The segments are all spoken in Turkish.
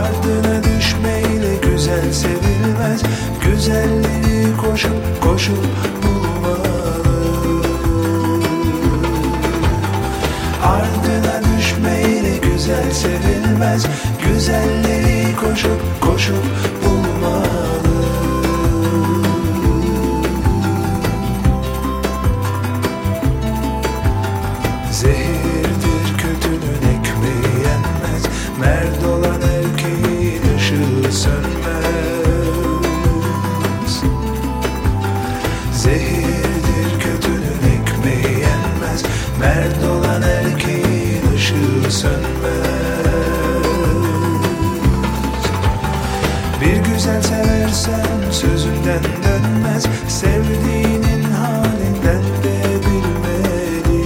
Ardına düşmeyle güzel sevilmez. Güzelleri koşup koşup bulmalı. Ardına düşmeyle güzel sevilmez. Güzelleri koşup koşup bulmalı. Zehirdir kötünün ekmeği yenmez. Merd olan erkeğin ışığı sönmez. Zehirdir kötünün ekmeği yenmez. Merd olan erkeğin ışığı sönmez. Bir güzel seversen sözünden dönmez. Sevdiğinin halinden de bilmeli.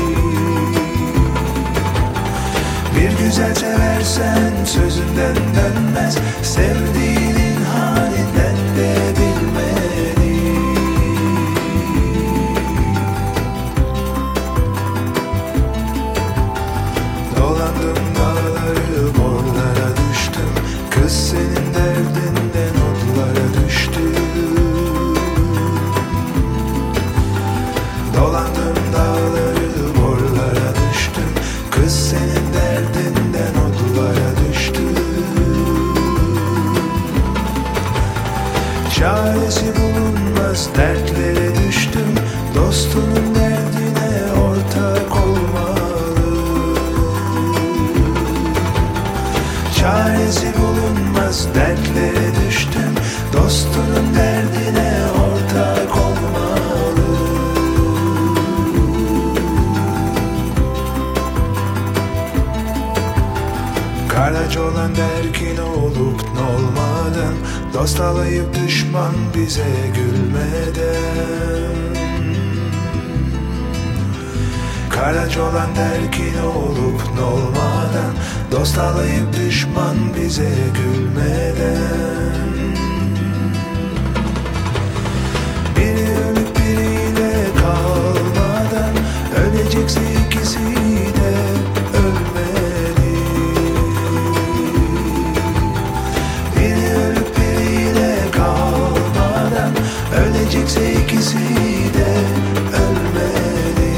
Bir güzel seversen sözünden dönmez. Sevdiğinin halinden de bilmeli. Dolandım dağları, borlara düştüm. Kız senin derdinden otlara düştüm. Dolandım dağları, borlara düştüm. Kız senin derdinden otlara düştüm. Çaresi bulunmaz dertlere düştüm. Dostunun derdine ortak olmalı. Çaresi bulunmaz dertlere düştüm. Dostunun derdine ortak olmalı. Karaca olan der ki ne olup ne olmadan. Dost alayıp düşman bize gülmeden. Karaca olan der ki ne olup ne olmadan. Dost alayıp düşman bize gülmeden. Biri ölüp biriyle kalmadan. Ölecekse ikisi de ölmeli. Biri ölüp biriyle kalmadan. Ölecekse ikisi de ölmeli.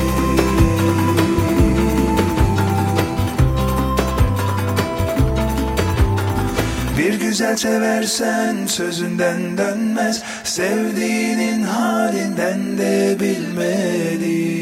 Bir güzel seversen sözünden dönmez. Sevdiğinin halinden de bilmeli.